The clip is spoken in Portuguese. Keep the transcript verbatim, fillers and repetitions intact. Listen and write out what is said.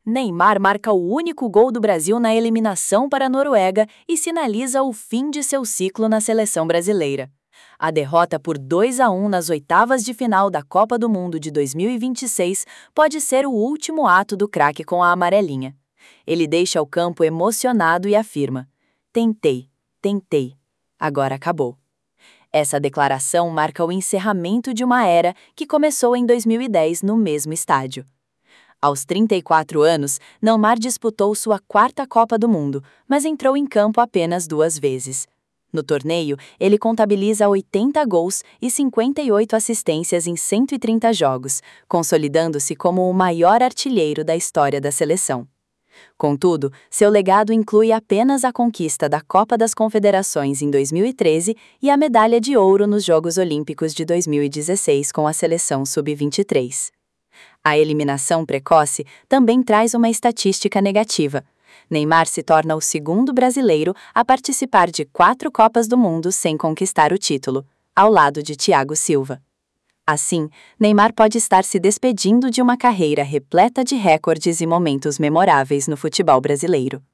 Neymar marca o único gol do Brasil na eliminação para a Noruega e sinaliza o fim de seu ciclo na seleção brasileira. A derrota por dois a um nas oitavas de final da Copa do Mundo de dois mil e vinte e seis pode ser o último ato do craque com a amarelinha. Ele deixa o campo emocionado e afirma: "Tentei, tentei, agora acabou." Essa declaração marca o encerramento de uma era que começou em dois mil e dez no mesmo estádio. Aos trinta e quatro anos, Neymar disputou sua quarta Copa do Mundo, mas entrou em campo apenas duas vezes. No torneio, ele contabiliza oitenta gols e cinquenta e oito assistências em cento e trinta jogos, consolidando-se como o maior artilheiro da história da seleção. Contudo, seu legado inclui apenas a conquista da Copa das Confederações em dois mil e treze e a medalha de ouro nos Jogos Olímpicos de dois mil e dezesseis com a seleção sub vinte e três. A eliminação precoce também traz uma estatística negativa. Neymar se torna o segundo brasileiro a participar de quatro Copas do Mundo sem conquistar o título, ao lado de Thiago Silva. Assim, Neymar pode estar se despedindo de uma carreira repleta de recordes e momentos memoráveis no futebol brasileiro.